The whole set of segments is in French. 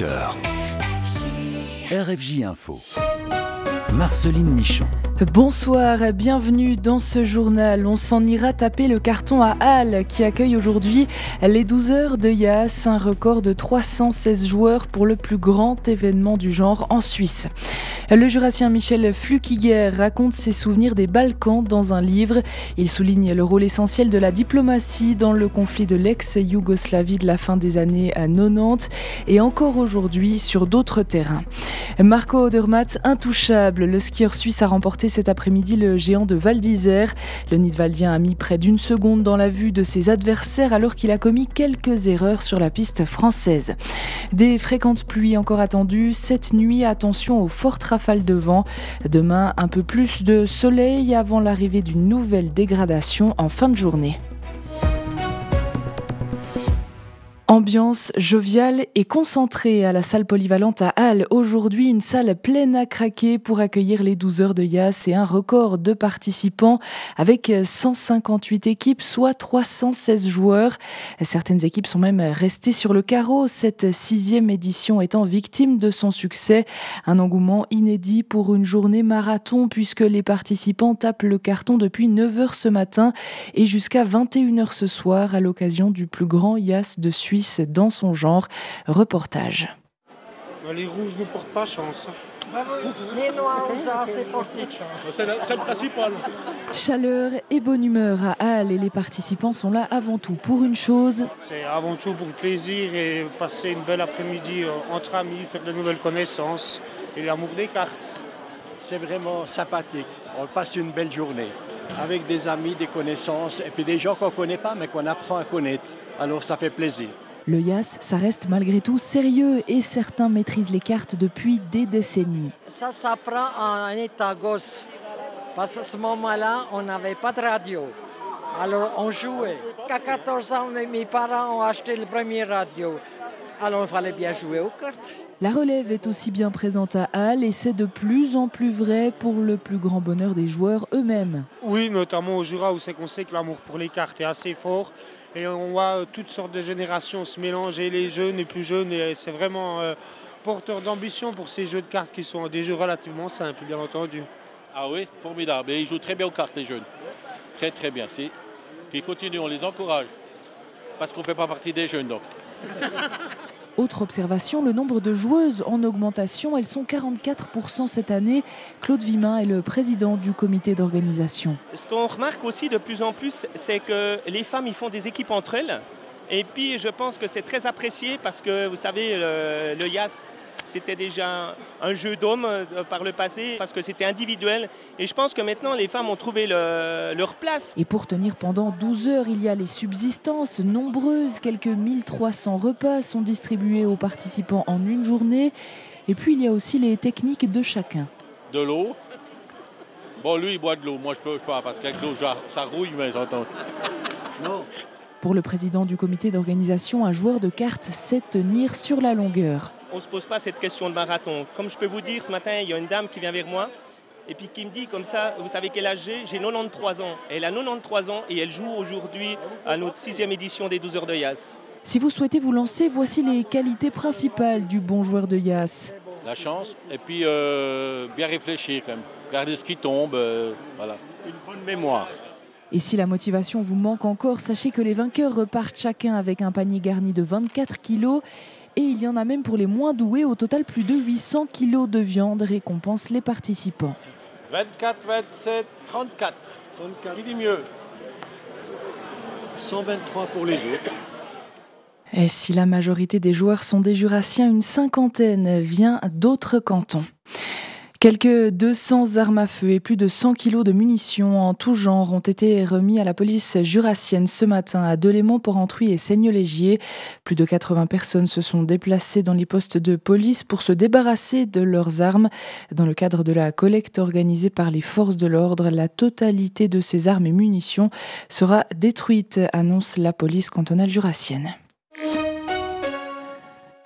18h. RFJ Info. Marceline Michon. Bonsoir, bienvenue dans ce journal. On s'en ira taper le carton à Halle qui accueille aujourd'hui les 12 heures de Yass, un record de 316 joueurs pour le plus grand événement du genre en Suisse. Le Jurassien Michel Flukiger raconte ses souvenirs des Balkans dans un livre. Il souligne le rôle essentiel de la diplomatie dans le conflit de l'ex-Yougoslavie de la fin des années 90 et encore aujourd'hui sur d'autres terrains. Marco Odermatt, intouchable, le skieur suisse a remporté cet après-midi le géant de Val d'Isère. Le Nidwaldien a mis près d'une seconde dans la vue de ses adversaires alors qu'il a commis quelques erreurs sur la piste française. Des fréquentes pluies encore attendues cette nuit, attention aux fortes rafales de vent. Demain, un peu plus de soleil avant l'arrivée d'une nouvelle dégradation en fin de journée. Ambiance joviale et concentrée à la salle polyvalente à Halle. Aujourd'hui, une salle pleine à craquer pour accueillir les 12 heures de Yass et un record de participants avec 158 équipes, soit 316 joueurs. Certaines équipes sont même restées sur le carreau, cette 6e édition étant victime de son succès. Un engouement inédit pour une journée marathon puisque les participants tapent le carton depuis 9h ce matin et jusqu'à 21h ce soir à l'occasion du plus grand Yass de Suisse dans son genre. Reportage. Les rouges ne portent pas chance. Les noirs ont assez porté de chance. C'est le principal. Chaleur et bonne humeur à Halle et les participants sont là avant tout pour une chose. C'est avant tout pour le plaisir et passer une belle après-midi entre amis, faire de nouvelles connaissances et l'amour des cartes. C'est vraiment sympathique. On passe une belle journée avec des amis, des connaissances et puis des gens qu'on ne connaît pas mais qu'on apprend à connaître. Alors ça fait plaisir. Le Yass, ça reste malgré tout sérieux et certains maîtrisent les cartes depuis des décennies. Ça s'apprend en état gosse. Parce qu'à ce moment-là, on n'avait pas de radio. Alors on jouait. À 14 ans, mes parents ont acheté le premier radio. Alors il fallait bien jouer aux cartes. La relève est aussi bien présente à Halle et c'est de plus en plus vrai pour le plus grand bonheur des joueurs eux-mêmes. Oui, notamment au Jura où c'est qu'on sait que l'amour pour les cartes est assez fort. Et on voit toutes sortes de générations se mélanger, les jeunes, les plus jeunes. Et c'est vraiment porteur d'ambition pour ces jeux de cartes qui sont des jeux relativement simples, bien entendu. Ah oui, formidable. Et ils jouent très bien aux cartes, les jeunes. Très très bien. Puis continuent, on les encourage. Parce qu'on ne fait pas partie des jeunes, donc. Autre observation, le nombre de joueuses en augmentation. Elles sont 44% cette année. Claude Vimin est le président du comité d'organisation. Ce qu'on remarque aussi de plus en plus, c'est que les femmes ils font des équipes entre elles. Et puis je pense que c'est très apprécié parce que vous savez, le Yass, c'était déjà un jeu d'hommes par le passé parce que c'était individuel. Et je pense que maintenant les femmes ont trouvé leur place. Et pour tenir pendant 12 heures, il y a les subsistances nombreuses. Quelques 1300 repas sont distribués aux participants en une journée. Et puis il y a aussi les techniques de chacun. De l'eau. Bon, lui, il boit de l'eau. Moi, je peux pas parce qu'avec l'eau, ça rouille, mais j'entends. Non. Pour le président du comité d'organisation, un joueur de cartes sait tenir sur la longueur. On ne se pose pas cette question de marathon. Comme je peux vous dire, ce matin, il y a une dame qui vient vers moi et puis qui me dit comme ça, vous savez quel âge j'ai ? J'ai 93 ans. Elle a 93 ans et elle joue aujourd'hui à notre 6e édition des 12 heures de Yass. Si vous souhaitez vous lancer, voici les qualités principales du bon joueur de Yass. La chance et puis bien réfléchir quand même. Garder ce qui tombe, voilà. Une bonne mémoire. Et si la motivation vous manque encore, sachez que les vainqueurs repartent chacun avec un panier garni de 24 kilos. Et il y en a même pour les moins doués. Au total, plus de 800 kilos de viande récompensent les participants. 24, 27, 34. Qui dit mieux ? 123 pour les autres. Et si la majorité des joueurs sont des Jurassiens, une cinquantaine vient d'autres cantons. Quelques 200 armes à feu et plus de 100 kilos de munitions en tout genre ont été remis à la police jurassienne ce matin à Delémont, Porrentruy et Seignelay-Gier. Plus de 80 personnes se sont déplacées dans les postes de police pour se débarrasser de leurs armes. Dans le cadre de la collecte organisée par les forces de l'ordre, la totalité de ces armes et munitions sera détruite, annonce la police cantonale jurassienne.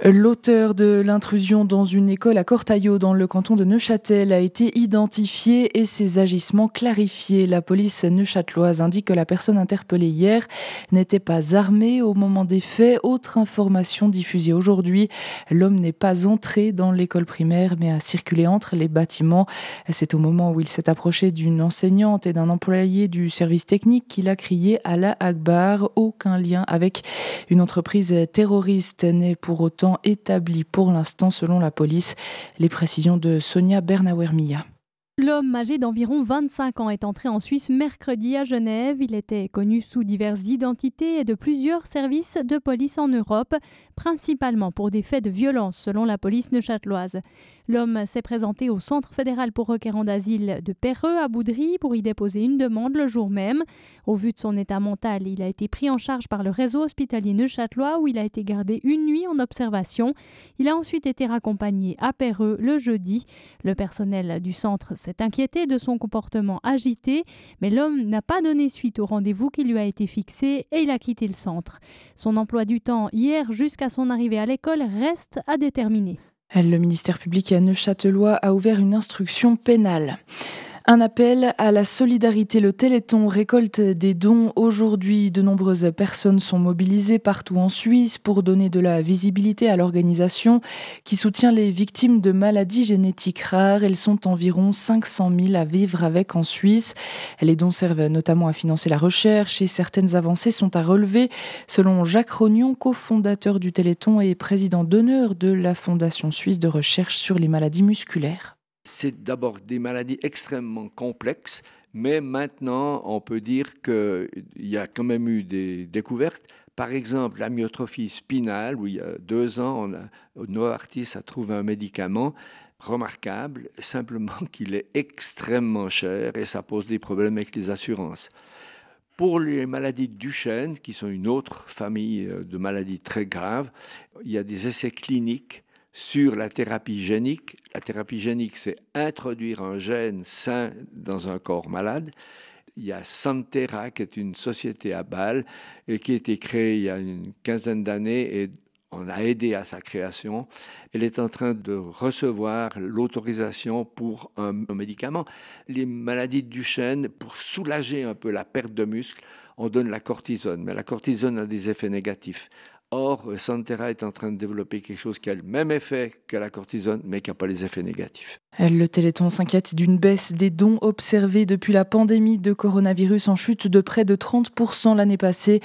L'auteur de l'intrusion dans une école à Cortaillot, dans le canton de Neuchâtel, a été identifié et ses agissements clarifiés. La police neuchâteloise indique que la personne interpellée hier n'était pas armée au moment des faits. Autre information diffusée aujourd'hui, l'homme n'est pas entré dans l'école primaire mais a circulé entre les bâtiments. C'est au moment où il s'est approché d'une enseignante et d'un employé du service technique qu'il a crié « Allah Akbar ». Aucun lien avec une entreprise terroriste n'est pour autant établi pour l'instant selon la police. Les précisions de Sonia Bernauer-Milla. L'homme âgé d'environ 25 ans est entré en Suisse mercredi à Genève. Il était connu sous diverses identités et de plusieurs services de police en Europe, principalement pour des faits de violence selon la police neuchâteloise. L'homme s'est présenté au Centre fédéral pour requérants d'asile de Perreux à Boudry pour y déposer une demande le jour même. Au vu de son état mental, il a été pris en charge par le réseau hospitalier neuchâtelois où il a été gardé une nuit en observation. Il a ensuite été raccompagné à Perreux le jeudi. Le personnel du centre s'est inquiété de son comportement agité, mais l'homme n'a pas donné suite au rendez-vous qui lui a été fixé et il a quitté le centre. Son emploi du temps hier jusqu'à son arrivée à l'école reste à déterminer. Le ministère public neuchâtelois a ouvert une instruction pénale. Un appel à la solidarité. Le Téléthon récolte des dons. Aujourd'hui, de nombreuses personnes sont mobilisées partout en Suisse pour donner de la visibilité à l'organisation qui soutient les victimes de maladies génétiques rares. Elles sont environ 500 000 à vivre avec en Suisse. Les dons servent notamment à financer la recherche et certaines avancées sont à relever. Selon Jacques Rognon, cofondateur du Téléthon et président d'honneur de la Fondation suisse de recherche sur les maladies musculaires. C'est d'abord des maladies extrêmement complexes, mais maintenant, on peut dire qu'il y a quand même eu des découvertes. Par exemple, la myotrophie spinale, où il y a 2 ans, Novartis a trouvé un médicament remarquable, simplement qu'il est extrêmement cher et ça pose des problèmes avec les assurances. Pour les maladies de Duchenne, qui sont une autre famille de maladies très graves, il y a des essais cliniques sur la thérapie génique. La thérapie génique, c'est introduire un gène sain dans un corps malade. Il y a Santera, qui est une société à Bâle, et qui a été créée il y a une quinzaine d'années, et on a aidé à sa création. Elle est en train de recevoir l'autorisation pour un médicament. Les maladies de Duchenne, pour soulager un peu la perte de muscle, on donne la cortisone, mais la cortisone a des effets négatifs. Or, Santera est en train de développer quelque chose qui a le même effet que la cortisone, mais qui n'a pas les effets négatifs. Le Téléthon s'inquiète d'une baisse des dons observée depuis la pandémie de coronavirus en chute de près de 30% l'année passée.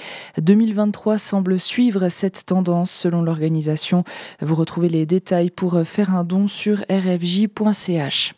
2023 semble suivre cette tendance selon l'organisation. Vous retrouvez les détails pour faire un don sur rfj.ch.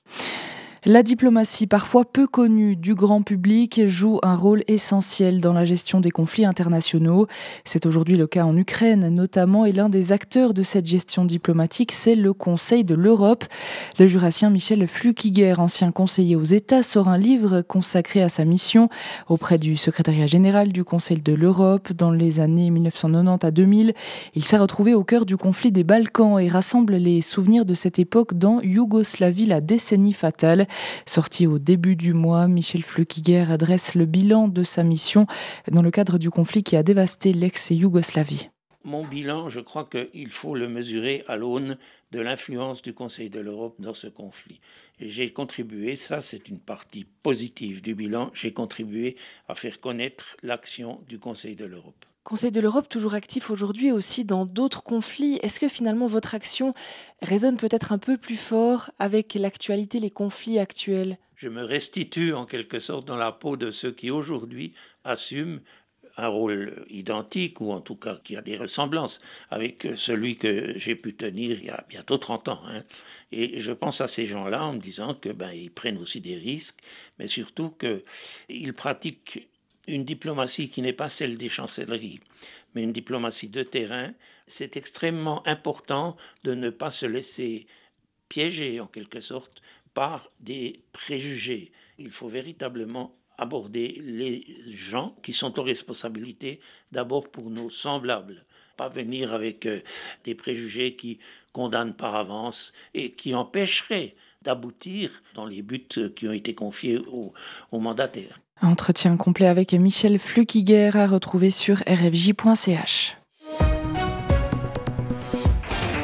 La diplomatie, parfois peu connue du grand public, joue un rôle essentiel dans la gestion des conflits internationaux. C'est aujourd'hui le cas en Ukraine notamment, et l'un des acteurs de cette gestion diplomatique, c'est le Conseil de l'Europe. Le jurassien Michel Flukiger, ancien conseiller aux États, sort un livre consacré à sa mission auprès du secrétariat général du Conseil de l'Europe. Dans les années 1990 à 2000, il s'est retrouvé au cœur du conflit des Balkans et rassemble les souvenirs de cette époque dans Yougoslavie, la décennie fatale. Sorti au début du mois, Michel Flukiger adresse le bilan de sa mission dans le cadre du conflit qui a dévasté l'ex-Yougoslavie. Mon bilan, je crois qu'il faut le mesurer à l'aune de l'influence du Conseil de l'Europe dans ce conflit. Et j'ai contribué, ça c'est une partie positive du bilan, j'ai contribué à faire connaître l'action du Conseil de l'Europe. Conseil de l'Europe, toujours actif aujourd'hui aussi dans d'autres conflits. Est-ce que finalement votre action résonne peut-être un peu plus fort avec l'actualité, les conflits actuels ? Je me restitue en quelque sorte dans la peau de ceux qui aujourd'hui assument un rôle identique, ou en tout cas qui a des ressemblances avec celui que j'ai pu tenir il y a bientôt 30 ans. Et je pense à ces gens-là en me disant que ils prennent aussi des risques, mais surtout qu'ils pratiquent une diplomatie qui n'est pas celle des chancelleries, mais une diplomatie de terrain. C'est extrêmement important de ne pas se laisser piéger, en quelque sorte, par des préjugés. Il faut véritablement aborder les gens qui sont aux responsabilités, d'abord pour nos semblables. Pas venir avec des préjugés qui condamnent par avance et qui empêcheraient d'aboutir dans les buts qui ont été confiés aux mandataires. Entretien complet avec Michel Flukiger à retrouver sur rfj.ch.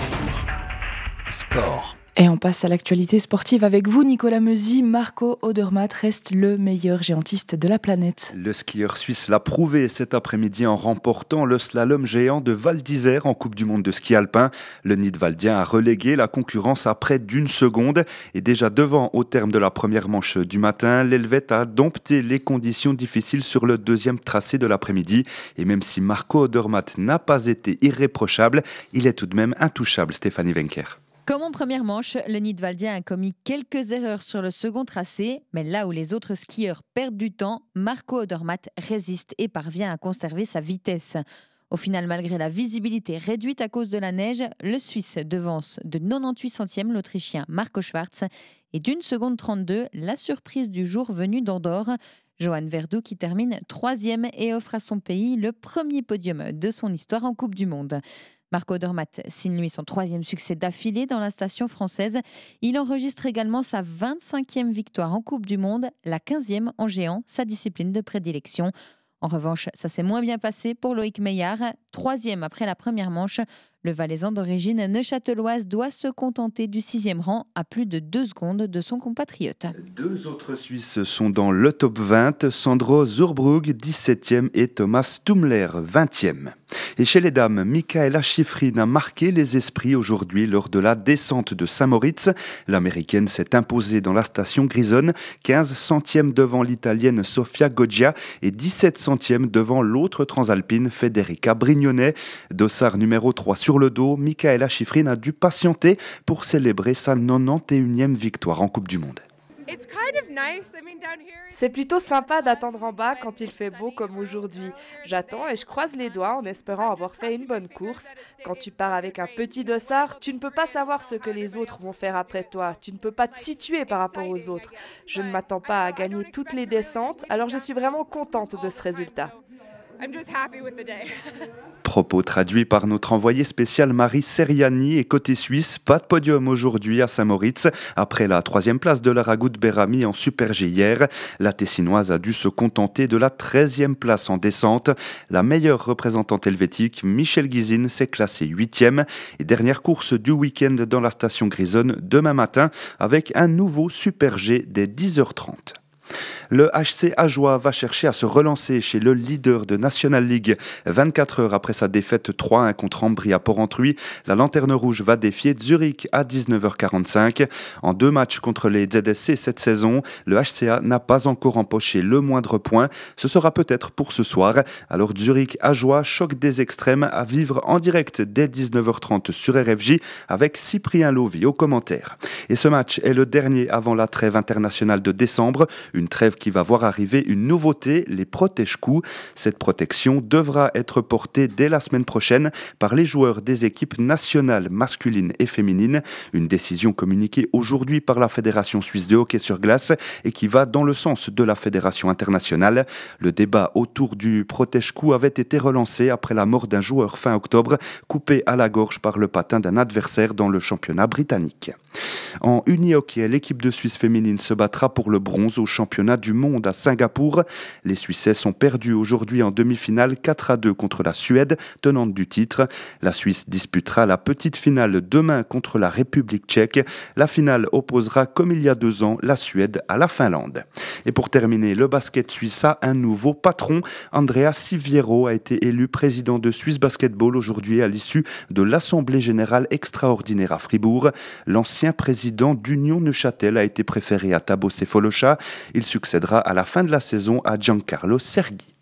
Sport. Et on passe à l'actualité sportive avec vous, Nicolas Meuzy. Marco Odermatt reste le meilleur géantiste de la planète. Le skieur suisse l'a prouvé cet après-midi en remportant le slalom géant de Val d'Isère en Coupe du Monde de ski alpin. Le Nidwaldien a relégué la concurrence à près d'une seconde et déjà devant au terme de la première manche du matin, l'Helvète a dompté les conditions difficiles sur le deuxième tracé de l'après-midi. Et même si Marco Odermatt n'a pas été irréprochable, il est tout de même intouchable, Stéphanie Wenker. Comme en première manche, le Nidwaldien a commis quelques erreurs sur le second tracé, mais là où les autres skieurs perdent du temps, Marco Odermatt résiste et parvient à conserver sa vitesse. Au final, malgré la visibilité réduite à cause de la neige, le Suisse devance de 98 centièmes l'Autrichien Marco Schwarz et d'1 seconde 32 la surprise du jour venue d'Andorre. Johan Verdoux qui termine 3e et offre à son pays le premier podium de son histoire en Coupe du Monde. Marco Odermatt signe lui son 3e succès d'affilée dans la station française. Il enregistre également sa 25e victoire en Coupe du Monde, la 15e en géant, sa discipline de prédilection. En revanche, ça s'est moins bien passé pour Loïc Meillard, 3e après la première manche. Le Valaisan d'origine neuchâteloise doit se contenter du 6e rang à plus de 2 secondes de son compatriote. 2 autres Suisses sont dans le top 20, Sandro Zurbrugg 17e et Thomas Tumler 20e. Et chez les dames, Mikaela Shiffrin a marqué les esprits aujourd'hui lors de la descente de Saint-Moritz. L'américaine s'est imposée dans la station grisonne, 15 centièmes devant l'italienne Sofia Goggia et 17 centièmes devant l'autre transalpine Federica Brignone. Dossard numéro 3 sur le dos, Mikaela Shiffrin a dû patienter pour célébrer sa 91e victoire en Coupe du Monde. C'est plutôt sympa d'attendre en bas quand il fait beau comme aujourd'hui. J'attends et je croise les doigts en espérant avoir fait une bonne course. Quand tu pars avec un petit dossard, tu ne peux pas savoir ce que les autres vont faire après toi. Tu ne peux pas te situer par rapport aux autres. Je ne m'attends pas à gagner toutes les descentes, alors je suis vraiment contente de ce résultat. Propos traduits par notre envoyé spécial Marie Seriani. Et côté suisse, pas de podium aujourd'hui à Saint-Moritz. Après la 3e place de Lara Berami en Super G hier, la Tessinoise a dû se contenter de la 13e place en descente. La meilleure représentante helvétique, Michel Guizine, s'est classée 8e. Et dernière course du week-end dans la station grisonne demain matin avec un nouveau Super G dès 10h30. Le HC Ajoie va chercher à se relancer chez le leader de National League. 24 heures après sa défaite 3-1 contre Ambry à Porrentruy, la Lanterne Rouge va défier Zurich à 19h45. En 2 matchs contre les ZSC cette saison, le HCA n'a pas encore empoché le moindre point. Ce sera peut-être pour ce soir. Alors Zurich Ajoie, choc des extrêmes à vivre en direct dès 19h30 sur RFJ avec Cyprien Lovy au commentaire. Et ce match est le dernier avant la trêve internationale de décembre. Une trêve qui va voir arriver une nouveauté, les protège-coups. Cette protection devra être portée dès la semaine prochaine par les joueurs des équipes nationales masculines et féminines. Une décision communiquée aujourd'hui par la Fédération suisse de hockey sur glace et qui va dans le sens de la Fédération internationale. Le débat autour du protège-coups avait été relancé après la mort d'un joueur fin octobre, coupé à la gorge par le patin d'un adversaire dans le championnat britannique. En uni-hockey, l'équipe de Suisse féminine se battra pour le bronze au championnat du monde à Singapour. Les Suissesses ont perdu aujourd'hui en demi-finale 4-2 contre la Suède, tenante du titre. La Suisse disputera la petite finale demain contre la République tchèque. La finale opposera, comme il y a 2 ans, la Suède à la Finlande. Et pour terminer, le basket suisse a un nouveau patron. Andrea Siviero a été élu président de Swiss Basketball aujourd'hui à l'issue de l'Assemblée générale extraordinaire à Fribourg. L'ancien président d'Union Neuchâtel a été préféré à Thabo Sefolosha. Il succédera à la fin de la saison à Giancarlo Serghi.